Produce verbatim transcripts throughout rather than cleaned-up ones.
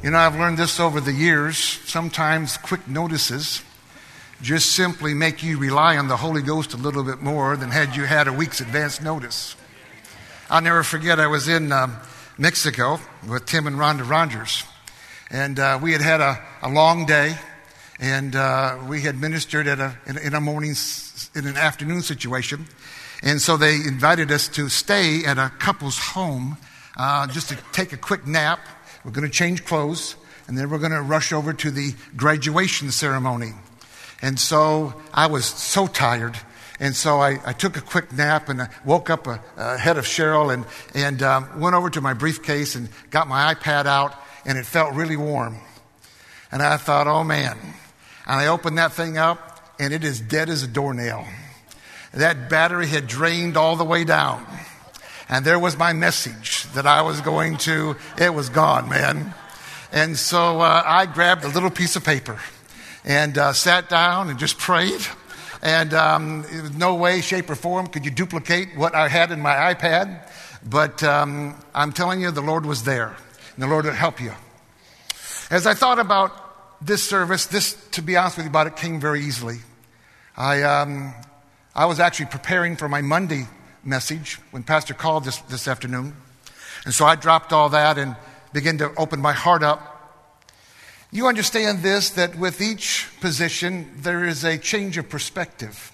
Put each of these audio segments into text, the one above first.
You know, I've learned this over the years. Sometimes quick notices just simply make you rely on the Holy Ghost a little bit more than had you had a week's advance notice. I'll never forget, I was in um, Mexico with Tim and Rhonda Rogers. And uh, we had had a, a long day. And uh, we had ministered at a, in, in a morning, in an afternoon situation. And so they invited us to stay at a couple's home uh, just to take a quick nap. We're going to change clothes, and then we're going to rush over to the graduation ceremony. And so I was so tired, and so I, I took a quick nap, and I woke up uh, ahead of Cheryl, and, and um, went over to my briefcase and got my iPad out, and it felt really warm. And I thought, oh man. And I opened that thing up, and it is dead as a doornail. That battery had drained all the way down. And there was my message that I was going to, it was gone, man. And so uh, I grabbed a little piece of paper and uh, sat down and just prayed. And um, it was no way, shape, or form could you duplicate what I had in my iPad. But um, I'm telling you, the Lord was there. And the Lord would help you. As I thought about this service, this, to be honest with you about it, came very easily. I, um, I was actually preparing for my Monday message when Pastor called this, this afternoon. And so I dropped all that and began to open my heart up. You understand this, that with each position, there is a change of perspective.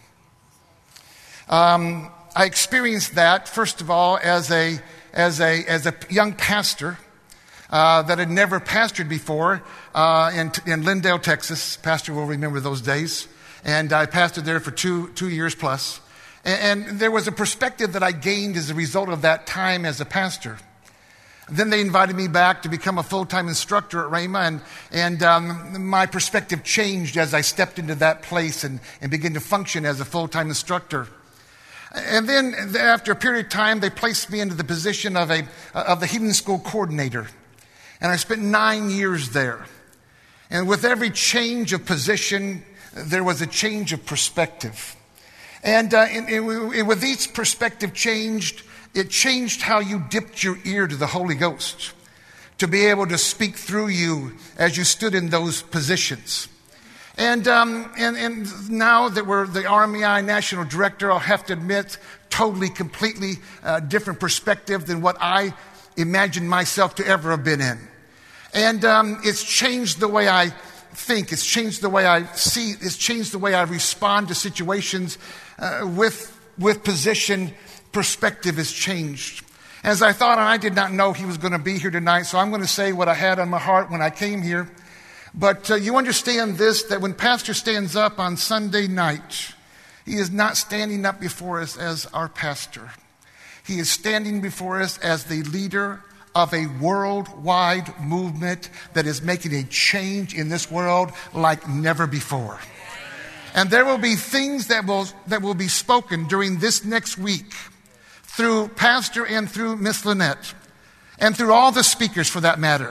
Um, I experienced that, first of all, as a, as a, as a young pastor uh, that had never pastored before uh, in, in Lindale, Texas. Pastor will remember those days. And I pastored there for two, two years plus. And there was a perspective that I gained as a result of that time as a pastor. Then they invited me back to become a full-time instructor at Rhema, and, and um, my perspective changed as I stepped into that place and, and began to function as a full-time instructor. And then after a period of time, they placed me into the position of, a, of the Healing School coordinator. And I spent nine years there. And with every change of position, there was a change of perspective. And uh, in, in, with each perspective changed, it changed how you dipped your ear to the Holy Ghost to be able to speak through you as you stood in those positions. And um, and, and now that we're the R M E I National Director, I'll have to admit, totally, completely uh, different perspective than what I imagined myself to ever have been in. And um, it's changed the way I think. It's changed the way I see. It's changed the way I respond to situations. Uh, with with position, perspective has changed. As I thought, and I did not know he was going to be here tonight, so I'm going to say what I had on my heart when I came here. But uh, you understand this, that when Pastor stands up on Sunday night, he is not standing up before us as our pastor. He is standing before us as the leader of a worldwide movement that is making a change in this world like never before. And there will be things that will that will be spoken during this next week through Pastor and through Miss Lynette and through all the speakers for that matter,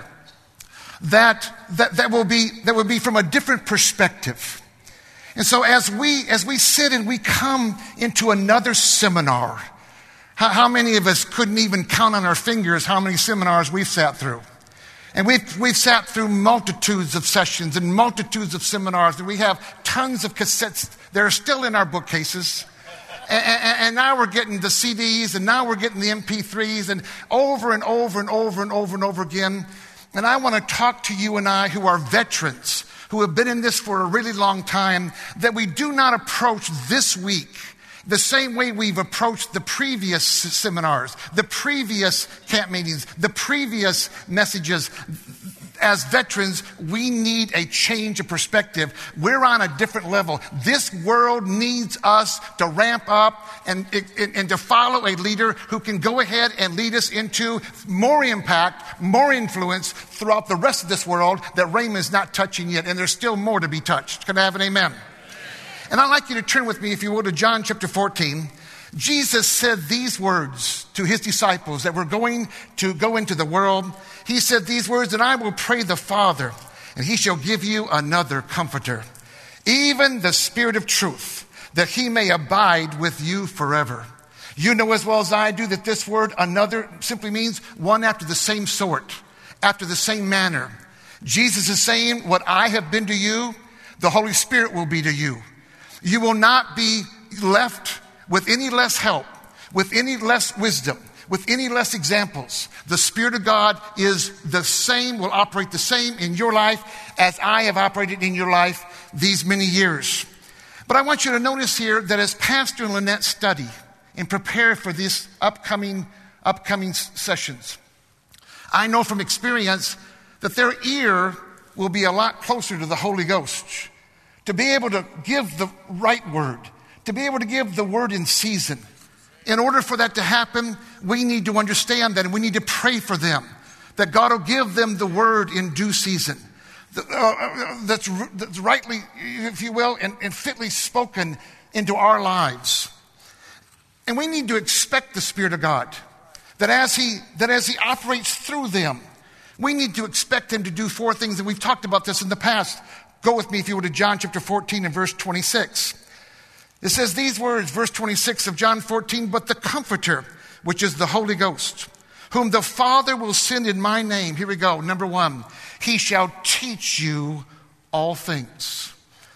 that, that, that will be that will be from a different perspective. And so as we as we sit and we come into another seminar, how, how many of us couldn't even count on our fingers how many seminars we've sat through? And we've, we've sat through multitudes of sessions and multitudes of seminars. And we have tons of cassettes that are still in our bookcases. And, and, and now we're getting the C Ds, and now we're getting the M P threes, and over and over and over and over and over again. And I want to talk to you and I who are veterans, who have been in this for a really long time, that we do not approach this week the same way we've approached the previous seminars, the previous camp meetings, the previous messages. As veterans, we need a change of perspective. We're on a different level. This world needs us to ramp up and, and, and to follow a leader who can go ahead and lead us into more impact, more influence throughout the rest of this world that Rhema is not touching yet. And there's still more to be touched. Can I have an amen? And I'd like you to turn with me, if you will, to John chapter fourteen. Jesus said these words to his disciples that were going to go into the world. He said these words, and I will pray the Father, and he shall give you another comforter, even the Spirit of truth, that he may abide with you forever. You know as well as I do that this word, another, simply means one after the same sort, after the same manner. Jesus is saying, what I have been to you, the Holy Spirit will be to you. You will not be left with any less help, with any less wisdom, with any less examples. The Spirit of God is the same, will operate the same in your life as I have operated in your life these many years. But I want you to notice here that as Pastor and Lynette study and prepare for these upcoming, upcoming sessions, I know from experience that their ear will be a lot closer to the Holy Ghost, to be able to give the right word, to be able to give the word in season. In order for that to happen, we need to understand that, and we need to pray for them, that God will give them the word in due season, that's, that's rightly, if you will, and, and fitly spoken into our lives. And we need to expect the Spirit of God, that as He, that as He operates through them, we need to expect Him to do four things, and we've talked about this in the past. Go with me, if you will, to John chapter fourteen and verse twenty-six. It says these words, verse twenty-six of John fourteen, but the Comforter, which is the Holy Ghost, whom the Father will send in my name. Here we go. Number one, He shall teach you all things.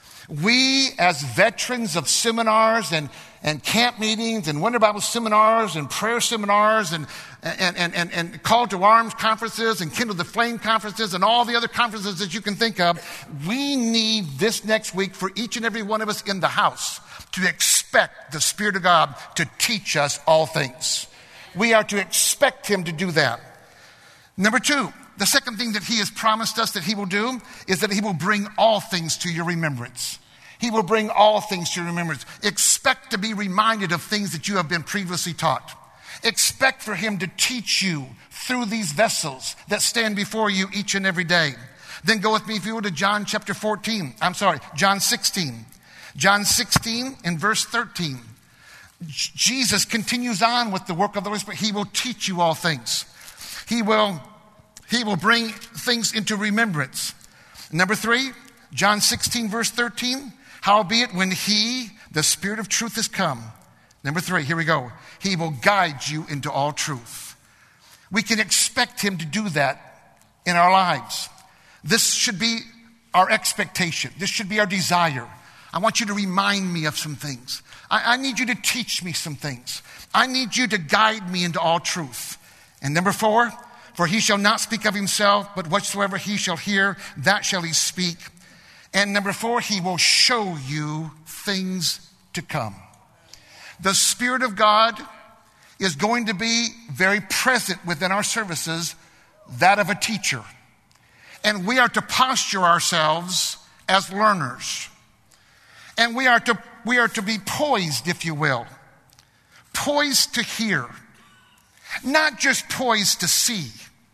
We, as veterans of seminars and, and camp meetings and Wonder Bible seminars and prayer seminars and, and, and, and, and Call to Arms conferences and Kindle the Flame conferences and all the other conferences that you can think of, we need this next week for each and every one of us in the house to expect the Spirit of God to teach us all things. We are to expect Him to do that. Number two, the second thing that He has promised us that He will do is that He will bring all things to your remembrance. He will bring all things to your remembrance. Expect to be reminded of things that you have been previously taught. Expect for Him to teach you through these vessels that stand before you each and every day. Then go with me, if you will, to John chapter fourteen. I'm sorry, John sixteen. John sixteen and verse thirteen. Jesus continues on with the work of the Holy Spirit. He will teach you all things. He will, he will bring things into remembrance. Number three, John sixteen, verse thirteen. Howbeit, when He, the Spirit of truth, is come. Number three, here we go. He will guide you into all truth. We can expect Him to do that in our lives. This should be our expectation. This should be our desire. I want you to remind me of some things. I, I need you to teach me some things. I need you to guide me into all truth. And number four, for He shall not speak of Himself, but whatsoever He shall hear, that shall He speak. And number four, He will show you things to come. The Spirit of God is going to be very present within our services, that of a teacher. And we are to posture ourselves as learners. And we are to, we are to be poised, if you will. Poised to hear. Not just poised to see.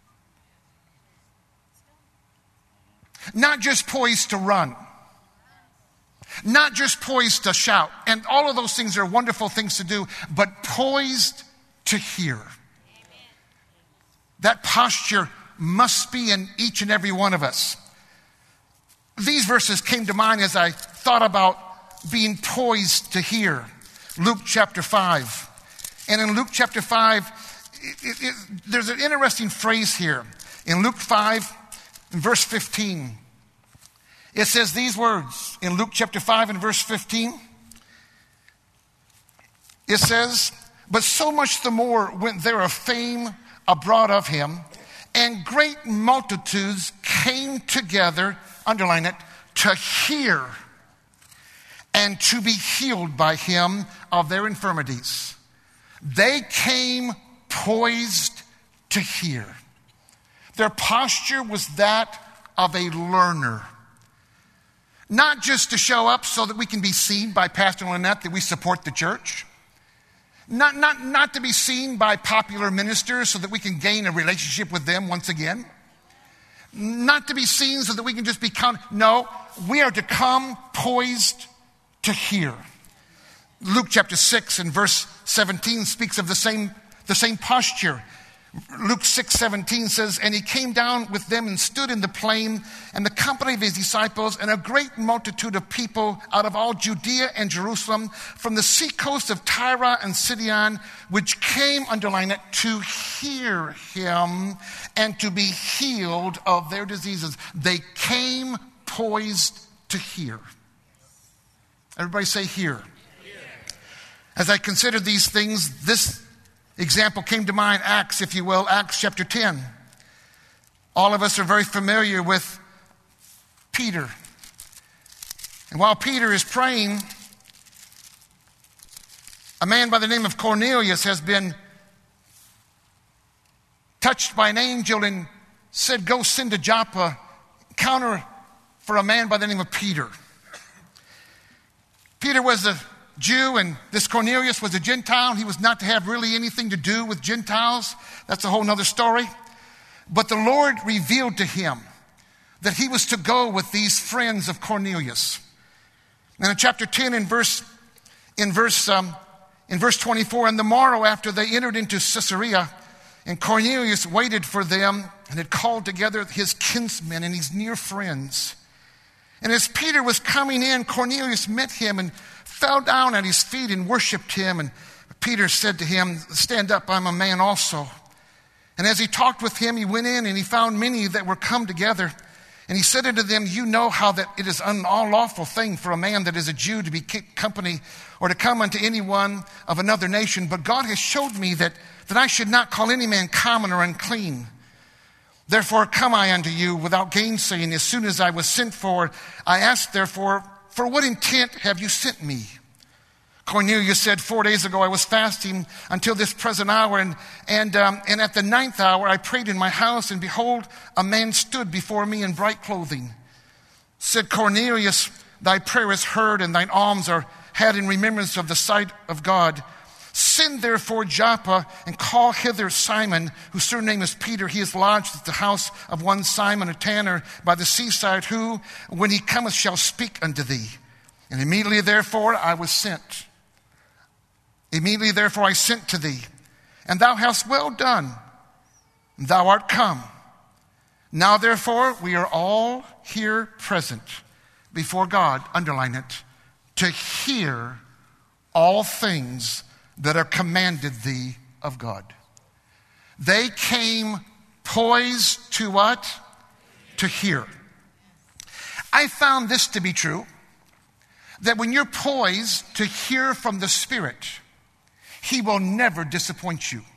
Not just poised to run. Not just poised to shout. And all of those things are wonderful things to do, but poised to hear. Amen. That posture must be in each and every one of us. These verses came to mind as I thought about being poised to hear. Luke chapter five. And in Luke chapter five, it, it, there's an interesting phrase here. In Luke five, in verse fifteen, it says these words. In Luke chapter five and verse fifteen, it says, but so much the more went there a fame abroad of Him, and great multitudes came together, underline it, to hear and to be healed by Him of their infirmities. They came poised to hear. Their posture was that of a learner. Not just to show up so that we can be seen by Pastor Lynette that we support the church. Not, not, not to be seen by popular ministers so that we can gain a relationship with them once again. Not to be seen so that we can just be count. No, we are to come poised to hear. Luke chapter six and verse seventeen speaks of the same, the same posture. Luke six seventeen says, and he came down with them and stood in the plain, and the company of his disciples, and a great multitude of people out of all Judea and Jerusalem, from the seacoast of Tyre and Sidon, which came, underline it, to hear him and to be healed of their diseases. They came poised to hear. Everybody say hear. As I considered these things, this example came to mind, Acts, if you will, Acts chapter ten. All of us are very familiar with Peter. And while Peter is praying, a man by the name of Cornelius has been touched by an angel and said, go send to Joppa, counter for a man by the name of Peter. Peter was a Jew, and this Cornelius was a Gentile. He was not to have really anything to do with Gentiles. That's a whole other story. But the Lord revealed to him that he was to go with these friends of Cornelius. And in chapter ten, in verse in verse um, in verse twenty-four, and the morrow after they entered into Caesarea, and Cornelius waited for them and had called together his kinsmen and his near friends. And as Peter was coming in, Cornelius met him and fell down at his feet and worshiped him. And Peter said to him, stand up, I'm a man also. And as he talked with him, he went in and he found many that were come together. And he said unto them, you know how that it is an unlawful thing for a man that is a Jew to be kept company or to come unto anyone of another nation. But God has showed me that, that I should not call any man common or unclean. Therefore come I unto you without gainsaying. As soon as I was sent for, I asked therefore, for what intent have you sent me? Cornelius said, four days ago I was fasting until this present hour, and and um, and at the ninth hour I prayed in my house, and behold, a man stood before me in bright clothing. Said Cornelius, thy prayer is heard, and thine alms are had in remembrance of the sight of God. Send therefore Joppa, and call hither Simon, whose surname is Peter. He is lodged at the house of one Simon, a tanner, by the seaside, who, when he cometh, shall speak unto thee. And immediately therefore I was sent. Immediately therefore I sent to thee, and thou hast well done. Thou art come. Now therefore we are all here present before God, underline it, to hear all things that are commanded thee of God. They came poised to what? To hear. I found this to be true, that when you're poised to hear from the Spirit, He will never disappoint you.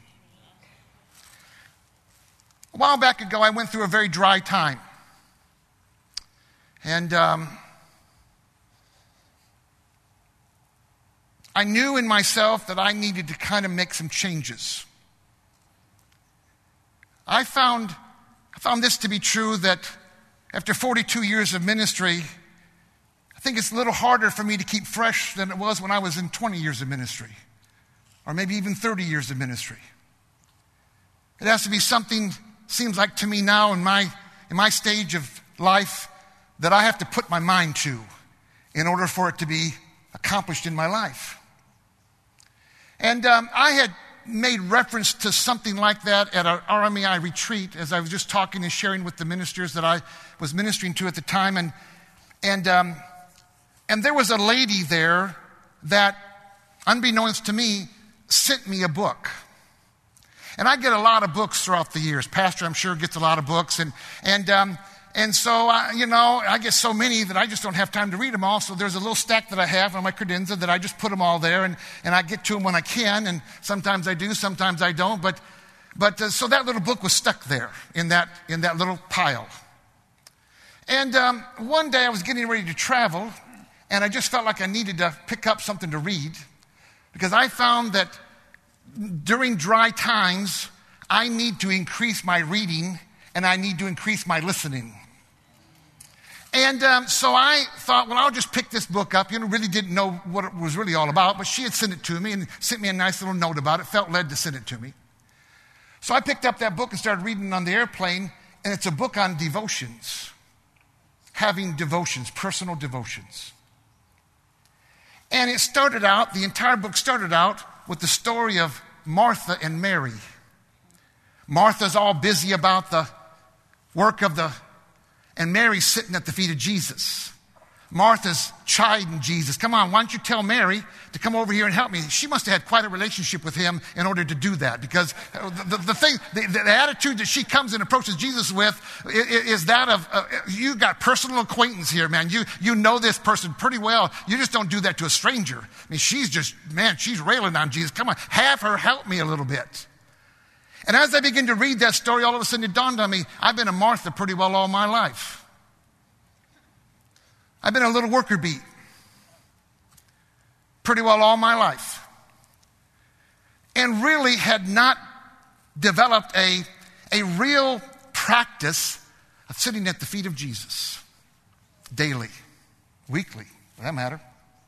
A while back ago, I went through a very dry time. And um, I knew in myself that I needed to kind of make some changes. I found, I found this to be true, that after forty-two years of ministry, I think it's a little harder for me to keep fresh than it was when I was in twenty years of ministry, or maybe even thirty years of ministry. It has to be something, seems like to me now in my, in my stage of life, that I have to put my mind to in order for it to be accomplished in my life. And um, I had made reference to something like that at our R M A I retreat, as I was just talking and sharing with the ministers that I was ministering to at the time. And and um, and there was a lady there that, unbeknownst to me, sent me a book. And I get a lot of books throughout the years. Pastor, I'm sure, gets a lot of books. And and um, and so, I, you know, I get so many that I just don't have time to read them all. So there's a little stack that I have on my credenza that I just put them all there. And, and I get to them when I can. And sometimes I do, sometimes I don't. But but uh, so that little book was stuck there in that, in that little pile. And um, one day I was getting ready to travel. And I just felt like I needed to pick up something to read. Because I found that during dry times, I need to increase my reading and I need to increase my listening. And um, so I thought, well, I'll just pick this book up. You know, really didn't know what it was really all about, but she had sent it to me and sent me a nice little note about it. Felt led to send it to me. So I picked up that book and started reading it on the airplane, and it's a book on devotions. Having devotions, personal devotions. And it started out, the entire book started out with the story of Martha and Mary. Martha's all busy about the work of the, and Mary's sitting at the feet of Jesus. Martha's chiding Jesus. Come on, why don't you tell Mary to come over here and help me? She must have had quite a relationship with him in order to do that, because the, the, the thing, the, the attitude that she comes and approaches Jesus with is, is that of, uh, you got personal acquaintance here, man. You, you know this person pretty well. You just don't do that to a stranger. I mean, she's just, man, she's railing on Jesus. Come on, have her help me a little bit. And as I begin to read that story, all of a sudden it dawned on me, I've been a Martha pretty well all my life. I've been a little worker bee pretty well all my life, and really had not developed a, a real practice of sitting at the feet of Jesus daily, weekly, for that matter.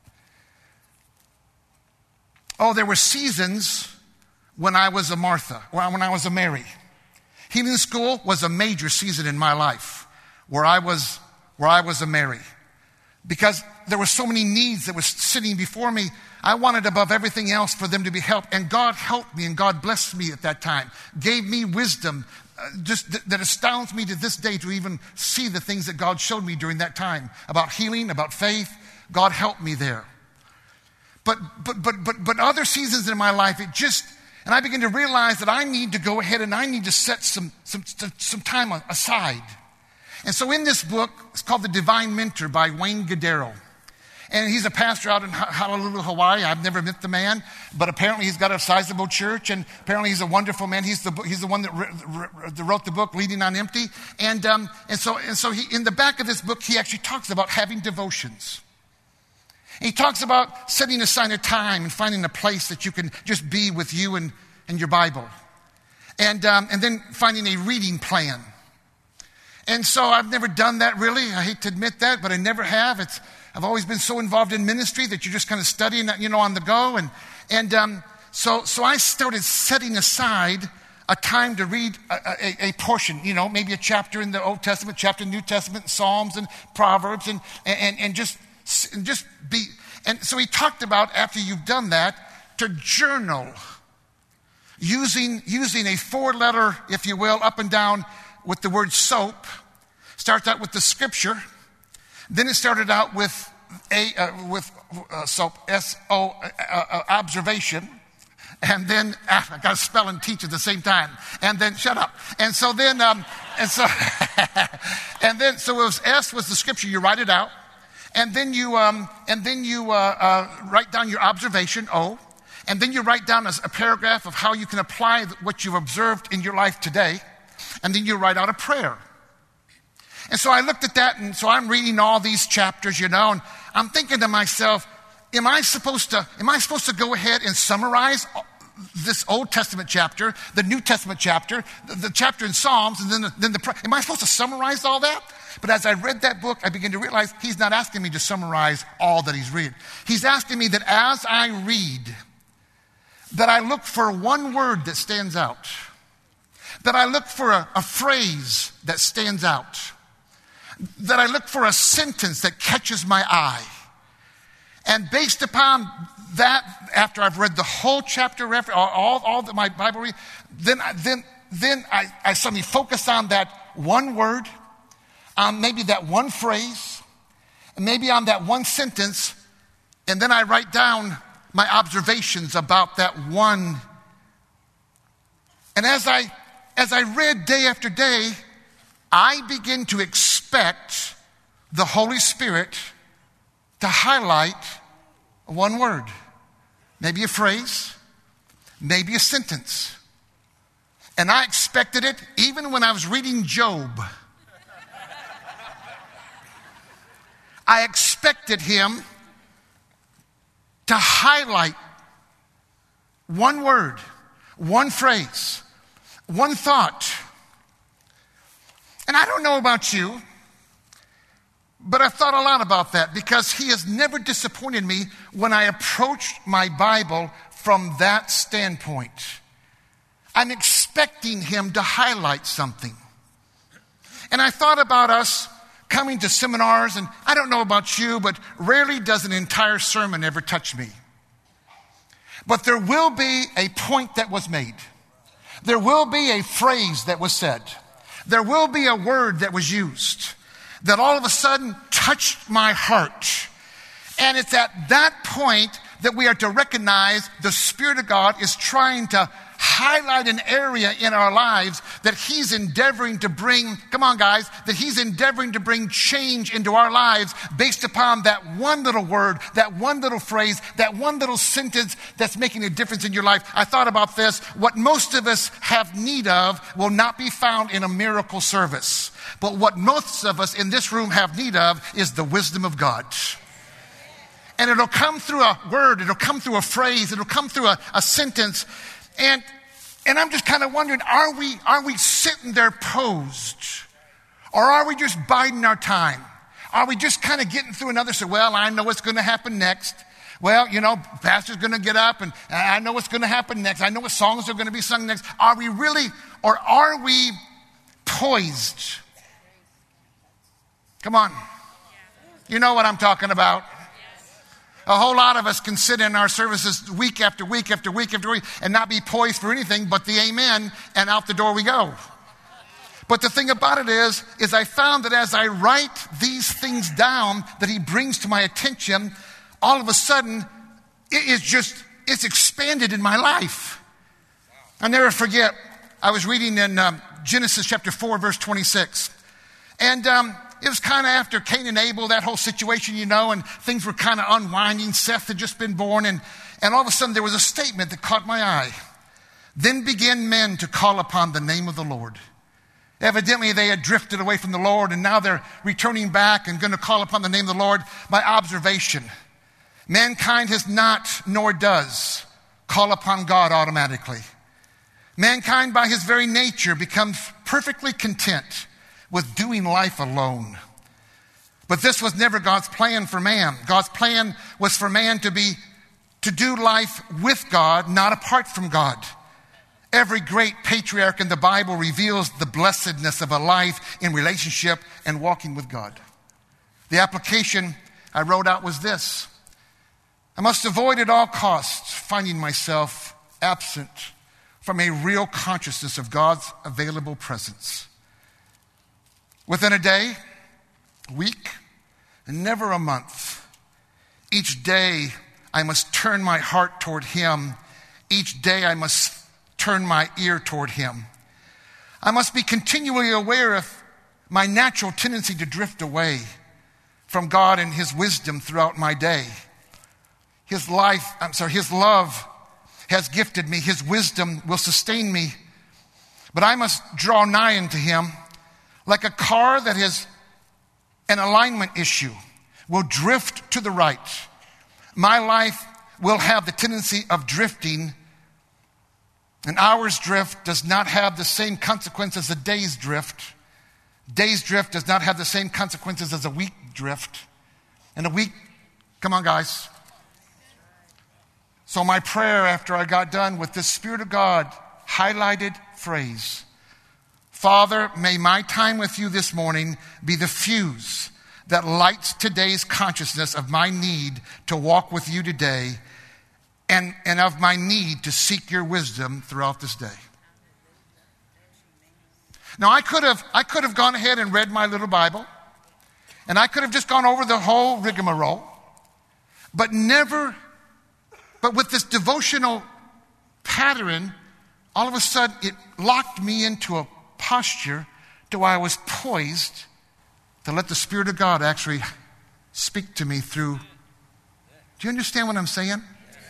Oh, there were seasons when I was a Martha, or when I was a Mary. Healing school was a major season in my life where I was, where I was a Mary. Because there were so many needs that were sitting before me. I wanted above everything else for them to be helped. And God helped me, and God blessed me at that time. Gave me wisdom uh, just th- that astounds me to this day to even see the things that God showed me during that time. About healing, about faith. God helped me there. But, but, but, but, but other seasons in my life, it just, and I began to realize that I need to go ahead and I need to set some, some, some time aside. And so in this book, it's called The Divine Mentor by Wayne Goodero. And he's a pastor out in Honolulu, Hawaii. I've never met the man, but apparently he's got a sizable church, and apparently he's a wonderful man. He's the, he's the one that wrote the book, Leading on Empty. And, um, and so, and so he, in the back of this book, he actually talks about having devotions. He talks about setting aside a time and finding a place that you can just be with you and, and your Bible. And, um, and then finding a reading plan. And so I've never done that really. I hate to admit that, but I never have. It's, I've always been so involved in ministry that you're just kind of studying, you know, on the go. And, and um, so, so I started setting aside a time to read a, a, a portion, you know, maybe a chapter in the Old Testament, chapter in the New Testament, Psalms and Proverbs, and, and, and just, and just be. And so he talked about, after you've done that, to journal using, using a four-letter, if you will, up and down with the word SOAP. Starts out with the scripture. Then it started out with a uh, with uh, SOAP, S O, uh, uh, observation. And then, ah, I got to spell and teach at the same time. And then, shut up. And so then, um, and so, and then, so it was S was the scripture. You write it out. And then you, um, and then you uh, uh, write down your observation, O. And then you write down a, a paragraph of how you can apply what you've observed in your life today. And then you write out a prayer. And so I looked at that, and so I'm reading all these chapters, you know, and I'm thinking to myself, am I supposed to, am I supposed to go ahead and summarize this Old Testament chapter, the New Testament chapter, the, the chapter in Psalms, and then the, then the, am I supposed to summarize all that? But as I read that book, I began to realize he's not asking me to summarize all that he's reading. He's asking me that as I read, that I look for one word that stands out. That I look for a, a phrase that stands out. That I look for a sentence that catches my eye. And based upon that, after I've read the whole chapter, all, all, all that my Bible read, then, then, then I, I suddenly focus on that one word, on maybe that one phrase, and maybe on that one sentence, and then I write down my observations about that one. And as I As I read day after day, I begin to expect the Holy Spirit to highlight one word, maybe a phrase, maybe a sentence. And I expected it even when I was reading Job. I expected him to highlight one word, one phrase, one thought. And I don't know about you, but I've thought a lot about that, because he has never disappointed me when I approached my Bible from that standpoint. I'm expecting him to highlight something. And I thought about us coming to seminars, and I don't know about you, but rarely does an entire sermon ever touch me. But there will be a point that was made. There will be a phrase that was said. There will be a word that was used that all of a sudden touched my heart. And it's at that point that we are to recognize the Spirit of God is trying to highlight an area in our lives that He's endeavoring to bring, come on guys, that He's endeavoring to bring change into our lives based upon that one little word, that one little phrase, that one little sentence that's making a difference in your life. I thought about this. What most of us have need of will not be found in a miracle service. But what most of us in this room have need of is the wisdom of God. And it'll come through a word, it'll come through a phrase, it'll come through a, a sentence. And and I'm just kind of wondering, are we are we sitting there posed? Or are we just biding our time? Are we just kind of getting through another, so, well, I know what's going to happen next. Well, you know, pastor's going to get up and I know what's going to happen next. I know what songs are going to be sung next. Are we really, or are we poised? Come on. You know what I'm talking about. A whole lot of us can sit in our services week after week after week after week and not be poised for anything but the amen, and out the door we go. But the thing about it is, is I found that as I write these things down that He brings to my attention, all of a sudden, it is just, it's expanded in my life. I'll never forget, I was reading in um, Genesis chapter four, verse twenty-six. And um, it was kind of after Cain and Abel, that whole situation, you know, and things were kind of unwinding. Seth had just been born, and, and all of a sudden there was a statement that caught my eye. Then began men to call upon the name of the Lord. Evidently they had drifted away from the Lord, and now they're returning back and going to call upon the name of the Lord. My observation, mankind has not, nor does, call upon God automatically. Mankind by his very nature becomes perfectly content with doing life alone. But this was never God's plan for man. God's plan was for man to be, to do life with God, not apart from God. Every great patriarch in the Bible reveals the blessedness of a life in relationship and walking with God. The application I wrote out was this: I must avoid at all costs finding myself absent from a real consciousness of God's available presence. Within a day, a week, and never a month, each day I must turn my heart toward Him. Each day I must turn my ear toward Him. I must be continually aware of my natural tendency to drift away from God and His wisdom throughout my day. His life, I'm sorry, His love has gifted me. His wisdom will sustain me. But I must draw nigh unto Him. Like a car that has an alignment issue will drift to the right. My life will have the tendency of drifting. An hour's drift does not have the same consequence as a day's drift. Day's drift does not have the same consequences as a week drift. And a week, come on guys. So my prayer after I got done with this Spirit of God highlighted phrase: Father, may my time with you this morning be the fuse that lights today's consciousness of my need to walk with you today, and, and of my need to seek your wisdom throughout this day. Now, I could have I could have gone ahead and read my little Bible, and I could have just gone over the whole rigmarole, but never, but with this devotional pattern, all of a sudden it locked me into a posture to where I was poised to let the Spirit of God actually speak to me through. Do you understand what I'm saying?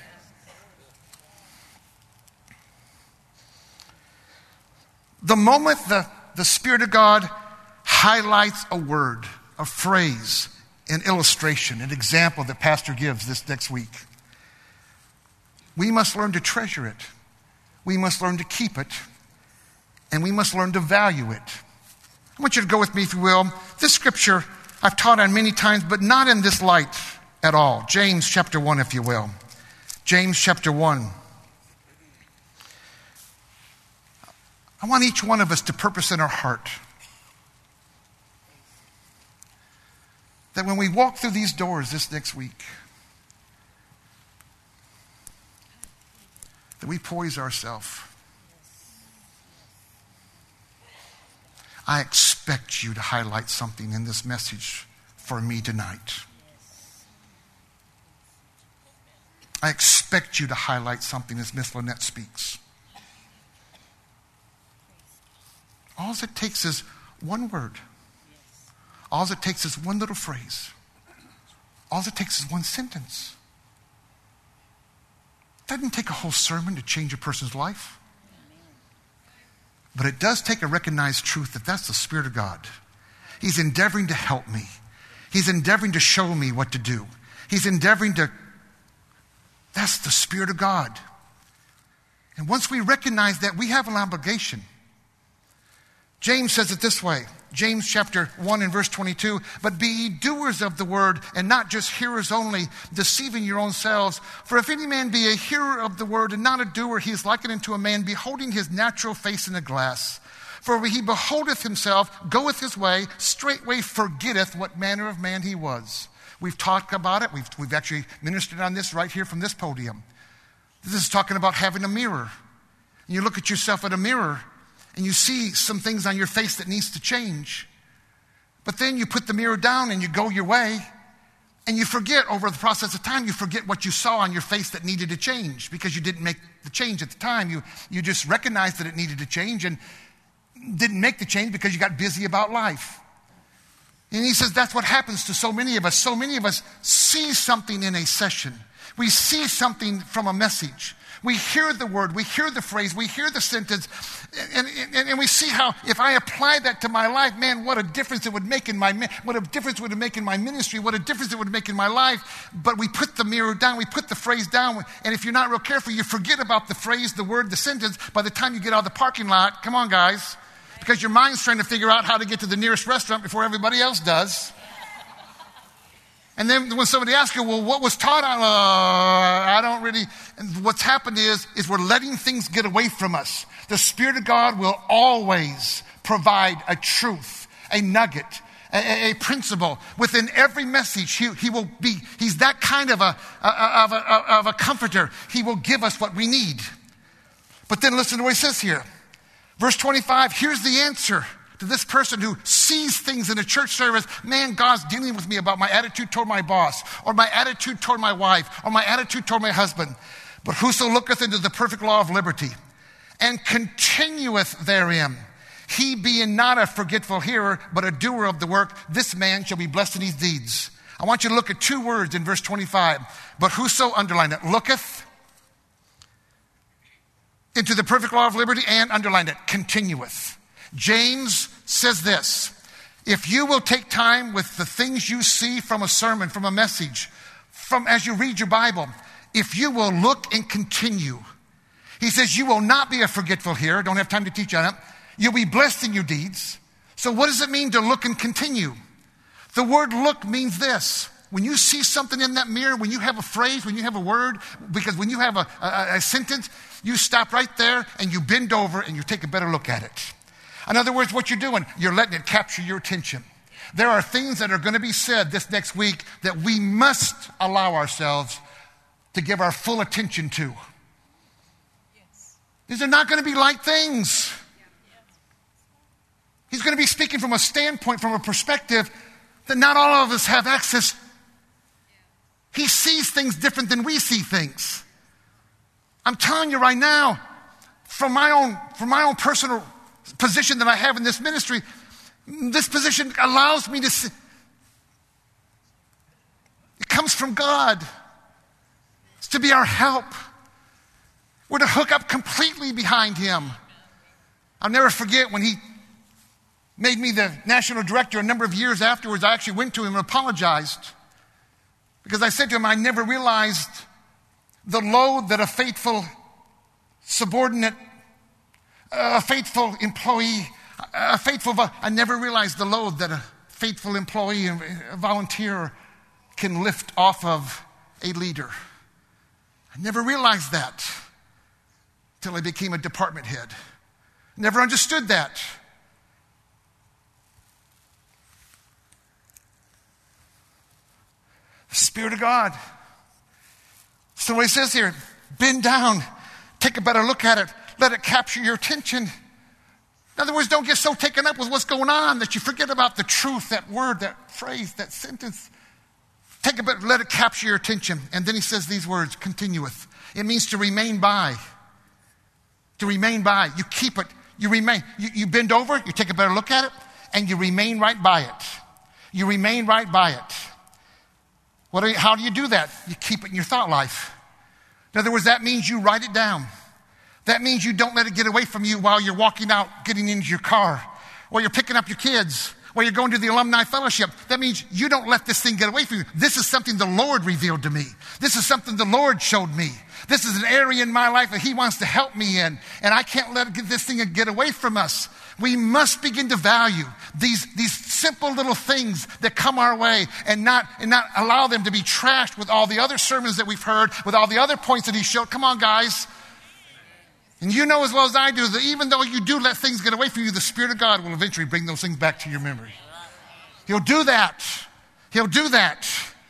The moment the, the Spirit of God highlights a word, a phrase, an illustration, an example that Pastor gives this next week, we must learn to treasure it. We must learn to keep it. And we must learn to value it. I want you to go with me, if you will. This scripture I've taught on many times, but not in this light at all. James chapter one, if you will. James chapter one. I want each one of us to purpose in our heart that when we walk through these doors this next week, that we poise ourselves. I expect you to highlight something in this message for me tonight. I expect you to highlight something as Miss Lynette speaks. All it takes is one word. All it takes is one little phrase. All it takes is one sentence. It doesn't take a whole sermon to change a person's life. But it does take a recognized truth that that's the Spirit of God. He's endeavoring to help me. He's endeavoring to show me what to do. He's endeavoring to... That's the Spirit of God. And once we recognize that, we have an obligation. James says it this way. James chapter one and verse twenty-two, but be ye doers of the word and not just hearers only, deceiving your own selves. For if any man be a hearer of the word and not a doer, he is likened unto a man beholding his natural face in a glass. For when he beholdeth himself, goeth his way, straightway forgetteth what manner of man he was. We've talked about it. We've, we've actually ministered on this right here from this podium. This is talking about having a mirror. And you look at yourself in a mirror, and you see some things on your face that needs to change. But then you put the mirror down and you go your way, and you forget over the process of time, you forget what you saw on your face that needed to change because you didn't make the change at the time. You, you just recognized that it needed to change and didn't make the change because you got busy about life. And he says that's what happens to so many of us. So many of us see something in a session. We see something from a message. We hear the word, we hear the phrase, we hear the sentence, and, and, and we see how if I apply that to my life, man, what a difference it would make in my what a difference it would make in my ministry, what a difference it would make in my life. But we put the mirror down, we put the phrase down, and if you're not real careful, you forget about the phrase, the word, the sentence by the time you get out of the parking lot. Come on, guys. Because your mind's trying to figure out how to get to the nearest restaurant before everybody else does. And then when somebody asks you, well, what was taught on, uh, I don't really, and what's happened is, is we're letting things get away from us. The Spirit of God will always provide a truth, a nugget, a, a principle. Within every message, he, he will be, he's that kind of a, of, a, of a comforter. He will give us what we need. But then listen to what he says here. Verse twenty-five, here's the answer to this person who sees things in a church service. Man, God's dealing with me about my attitude toward my boss, or my attitude toward my wife, or my attitude toward my husband. But whoso looketh into the perfect law of liberty, and continueth therein, he being not a forgetful hearer, but a doer of the work, this man shall be blessed in his deeds. I want you to look at two words in verse twenty-five. But whoso, underline it, looketh into the perfect law of liberty, and underline it, continueth. James says this, if you will take time with the things you see from a sermon, from a message, from as you read your Bible, if you will look and continue, he says you will not be a forgetful hearer, don't have time to teach on it, you'll be blessed in your deeds. So what does it mean to look and continue? The word look means this. When you see something in that mirror, when you have a phrase, when you have a word, because when you have a, a, a sentence, you stop right there and you bend over and you take a better look at it. In other words, what you're doing, you're letting it capture your attention. There are things that are going to be said this next week that we must allow ourselves to give our full attention to. Yes. These are not going to be light things. He's going to be speaking from a standpoint, from a perspective that not all of us have access. He sees things different than we see things. I'm telling you right now, from my own, from my own personal position that I have in this ministry, this position allows me to see. It comes from God. It's to be our help. We're to hook up completely behind him. I'll never forget when he made me the national director a number of years afterwards. I actually went to him and apologized. Because I said to him, I never realized the load that a faithful subordinate, a faithful employee, a faithful, I never realized the load that a faithful employee, a volunteer can lift off of a leader. I never realized that until I became a department head. Never understood that. The Spirit of God. So what he says here, bend down, take a better look at it, let it capture your attention. In other words, don't get so taken up with what's going on that you forget about the truth, that word, that phrase, that sentence. Take a bit, let it capture your attention. And then he says these words, continueth. It means to remain by. To remain by. You keep it. You remain. You, you bend over, you take a better look at it, and you remain right by it. You remain right by it. What are you, how do you do that? You keep it in your thought life. In other words, that means you write it down. That means you don't let it get away from you while you're walking out, getting into your car, or you're picking up your kids, or you're going to the alumni fellowship. That means you don't let this thing get away from you. This is something the Lord revealed to me. This is something the Lord showed me. This is an area in my life that he wants to help me in, and I can't let this thing get away from us. We must begin to value these, these simple little things that come our way and not, and not allow them to be trashed with all the other sermons that we've heard, with all the other points that he showed. Come on, guys. And you know as well as I do that even though you do let things get away from you, the Spirit of God will eventually bring those things back to your memory. He'll do that. He'll do that.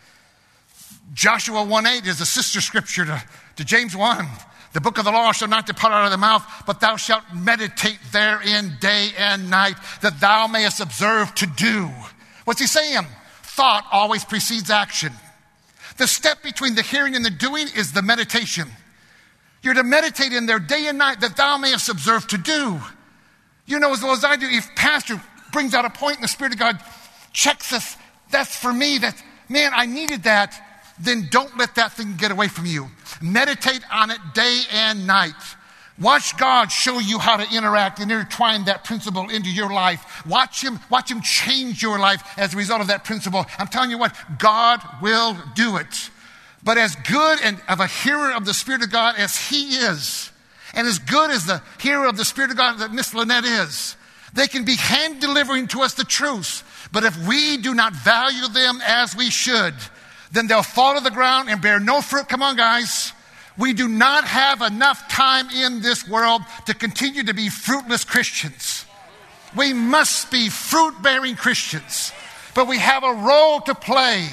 Joshua one eight is a sister scripture to, to James one. The book of the law shall not depart out of the mouth, but thou shalt meditate therein day and night, that thou mayest observe to do. What's he saying? Thought always precedes action. The step between the hearing and the doing is the meditation. You're to meditate in there day and night that thou mayest observe to do. You know as well as I do, if pastor brings out a point and the Spirit of God checks us, that's for me, that, man, I needed that, then don't let that thing get away from you. Meditate on it day and night. Watch God show you how to interact and intertwine that principle into your life. Watch him, watch him change your life as a result of that principle. I'm telling you what, God will do it. But as good and of a hearer of the Spirit of God as he is, and as good as the hearer of the Spirit of God that Miss Lynette is, they can be hand delivering to us the truths. But if we do not value them as we should, then they'll fall to the ground and bear no fruit. Come on, guys. We do not have enough time in this world to continue to be fruitless Christians. We must be fruit-bearing Christians. But we have a role to play.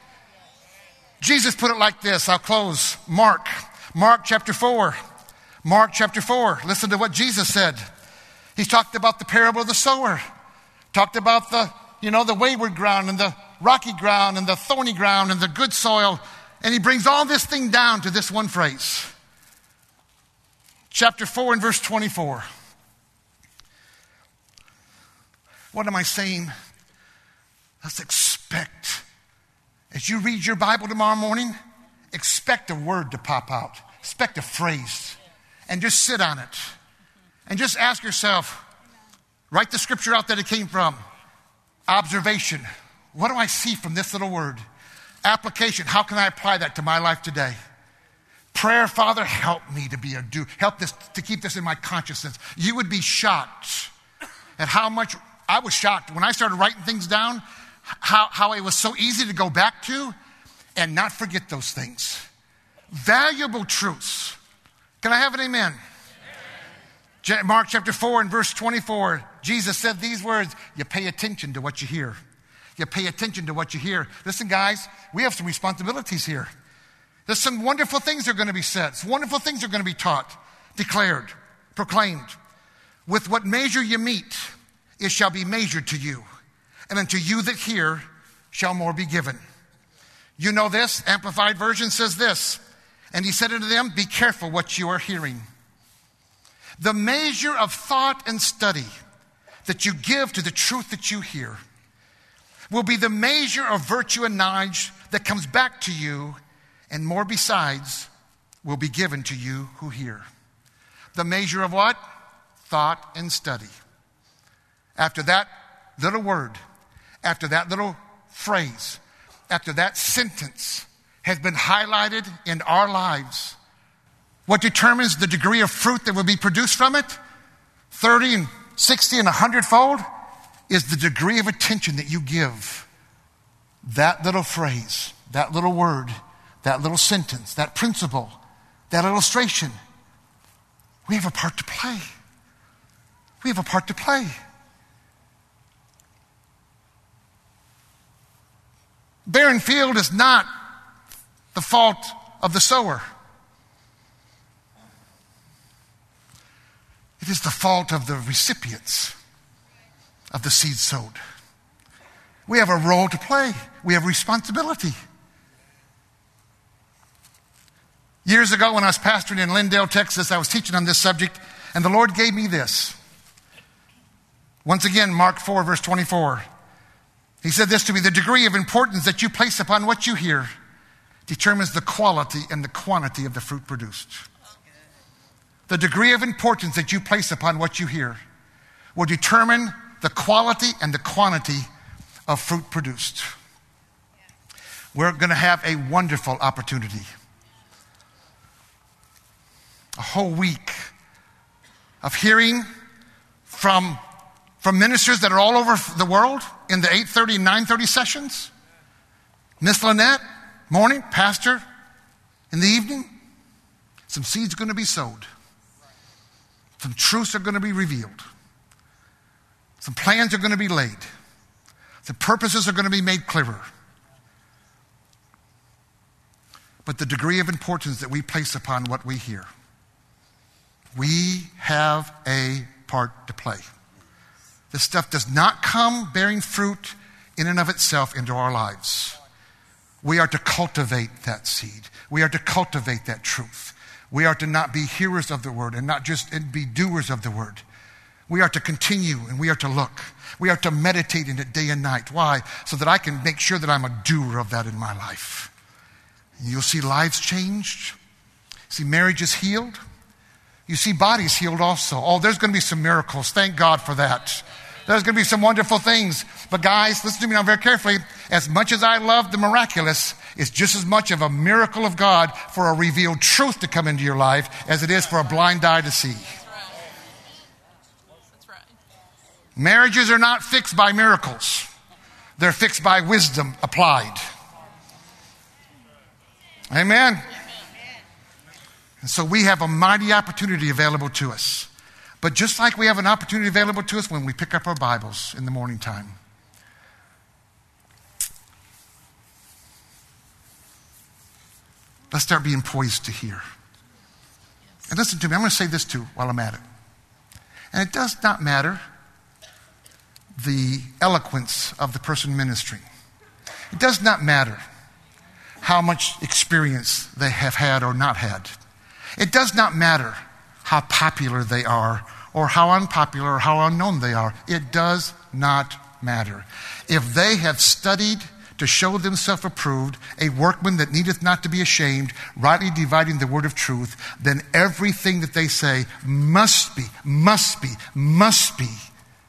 Jesus put it like this. I'll close. Mark. Mark chapter four. Mark chapter four. Listen to what Jesus said. He talked about the parable of the sower. Talked about the, you know, the wayward ground and the rocky ground and the thorny ground and the good soil. And he brings all this thing down to this one phrase. Chapter four and verse twenty-four. What am I saying? Let's expect. As you read your Bible tomorrow morning, expect a word to pop out. Expect a phrase. And just sit on it. And just ask yourself, write the scripture out that it came from. Observation. What do I see from this little word? Application. How can I apply that to my life today? Prayer, Father, help me to be a do. Help this to keep this in my consciousness. You would be shocked at how much I was shocked when I started writing things down, how, how it was so easy to go back to and not forget those things. Valuable truths. Can I have an amen? Amen. Mark chapter four and verse twenty-four, Jesus said these words, you pay attention to what you hear. You pay attention to what you hear. Listen, guys, we have some responsibilities here. There's some wonderful things that are going to be said. Some wonderful things are going to be taught, declared, proclaimed. With what measure you meet, it shall be measured to you. And unto you that hear shall more be given. You know this, Amplified Version says this. And he said unto them, be careful what you are hearing. The measure of thought and study that you give to the truth that you hear will be the measure of virtue and knowledge that comes back to you, and more besides will be given to you who hear. The measure of what? Thought and study. After that little word, after that little phrase, after that sentence has been highlighted in our lives, what determines the degree of fruit that will be produced from it, thirty and sixty and a hundredfold, is the degree of attention that you give that little phrase, that little word, that little sentence, that principle, that illustration. We have a part to play. We have a part to play. Barren field is not the fault of the sower. It is the fault of the recipients of the seed sowed. We have a role to play. We have responsibility. Years ago when I was pastoring in Lindale, Texas, I was teaching on this subject, and the Lord gave me this. Once again, Mark four, verse twenty-four. He said this to me: the degree of importance that you place upon what you hear determines the quality and the quantity of the fruit produced. The degree of importance that you place upon what you hear will determine the quality and the quantity of fruit produced. We're going to have a wonderful opportunity. A whole week of hearing from, from ministers that are all over the world in the eight thirty, nine thirty sessions. Miss Lynette, morning, pastor, in the evening. Some seeds are going to be sowed. Some truths are going to be revealed. Some plans are going to be laid. Some purposes are going to be made clearer. But the degree of importance that we place upon what we hear, we have a part to play. This stuff does not come bearing fruit in and of itself into our lives. We are to cultivate that seed. We are to cultivate that truth. We are to not be hearers of the word and not just be doers of the word. We are to continue and we are to look. We are to meditate in it day and night. Why? So that I can make sure that I'm a doer of that in my life. And you'll see lives changed. See marriages healed. You see bodies healed also. Oh, there's going to be some miracles. Thank God for that. There's going to be some wonderful things. But guys, listen to me now very carefully. As much as I love the miraculous, it's just as much of a miracle of God for a revealed truth to come into your life as it is for a blind eye to see. That's right. That's right. Marriages are not fixed by miracles. They're fixed by wisdom applied. Amen. And so we have a mighty opportunity available to us. But just like we have an opportunity available to us when we pick up our Bibles in the morning time, let's start being poised to hear. And listen to me, I'm going to say this too while I'm at it. And it does not matter the eloquence of the person ministering. It does not matter how much experience they have had or not had. It does not matter how popular they are or how unpopular or how unknown they are. It does not matter. If they have studied to show themselves approved, a workman that needeth not to be ashamed, rightly dividing the word of truth, then everything that they say must be, must be, must be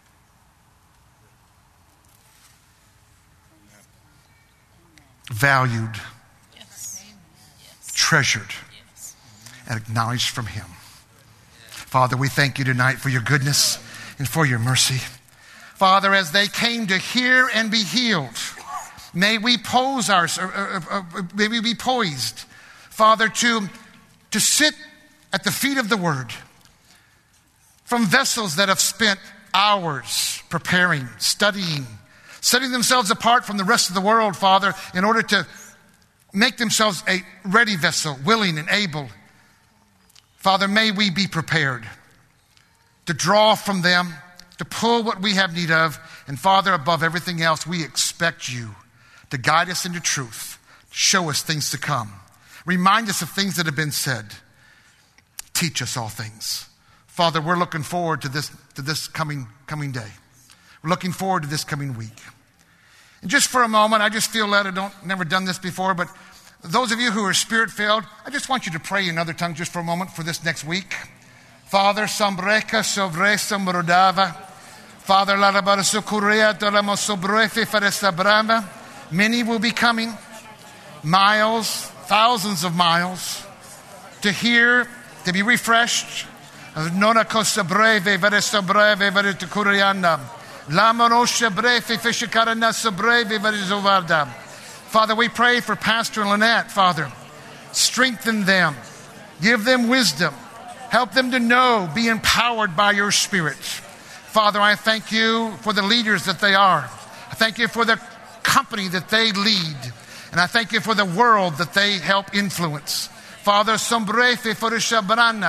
valued, Yes. Yes. treasured, Yes. and acknowledged from him. Father, we thank you tonight for your goodness and for your mercy. Father, as they came to hear and be healed, may we pose our, uh, uh, uh, may we be poised, Father, to, to sit at the feet of the word from vessels that have spent hours preparing, studying, setting themselves apart from the rest of the world, Father, in order to make themselves a ready vessel, willing and able. Father, may we be prepared to draw from them, to pull what we have need of. And Father, above everything else, we expect you to guide us into truth, show us things to come, remind us of things that have been said, teach us all things. Father, we're looking forward to this, to this coming, coming day. We're looking forward to this coming week. And just for a moment, I just feel led, I don't, never done this before, but those of you who are spirit-filled, I just want you to pray in other tongues just for a moment for this next week. Father, sambreka sobre sambrodava. Father, la rabara sukurea de la mosobrefe faresta brava. Many will be coming, miles, thousands of miles, to hear, to be refreshed. Nona cosa breve, veresta breve, veresta curianda. La monosha breve, fishikarana sobreve, verizovarda. Father, we pray for Pastor and Lynette, Father. Strengthen them. Give them wisdom. Help them to know, be empowered by your Spirit. Father, I thank you for the leaders that they are. I thank you for the company that they lead. And I thank you for the world that they help influence. Father, sombrefe for shabrana.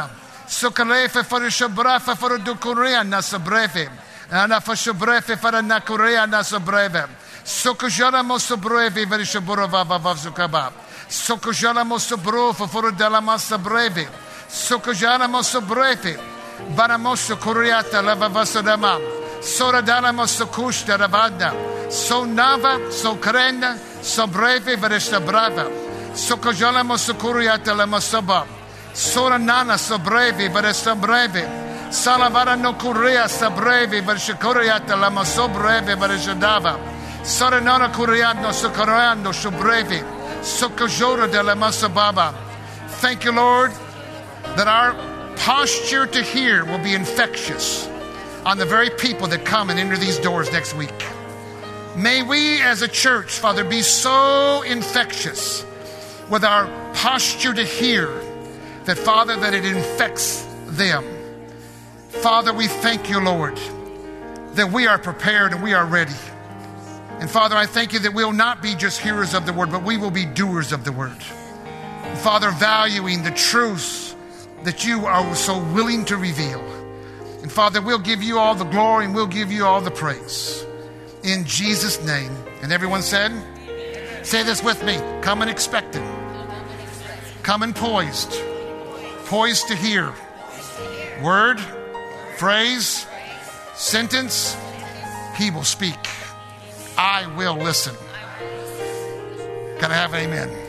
Sokalefe for shabrafa for dukuria nasabreve. Ana for shabrefe for nakuria nasabreve. Sokojala mosobrevi very shaburava vavzukaba. Sokojala mosobro for della masabreve. Sokojala mosobrevi. Baramoso kuriata lavavasodama. Sora dalla mosokushta ravada. So nava, so krenda, so breve veresta brava. Sokojala mosokuriata la masaba. Sora nana so breve veresta breve. Salavara no kuria sa breve vershakuriata la maso breve vereshadava. Sora nana kuriando socorando so breve. Sokojora de la masababa. Thank you, Lord, that our posture to hear will be infectious on the very people that come and enter these doors next week. May we as a church, Father, be so infectious with our posture to hear that, Father, that it infects them. Father, we thank you, Lord, that we are prepared and we are ready. And Father, I thank you that we'll not be just hearers of the word, but we will be doers of the word. And Father, valuing the truths that you are so willing to reveal. And Father, we'll give you all the glory and we'll give you all the praise. In Jesus' name. And everyone said, amen. Say this with me. Come and expectant. Come and poised. Poised to hear. Word, phrase, sentence. He will speak. I will listen. Can I have an amen?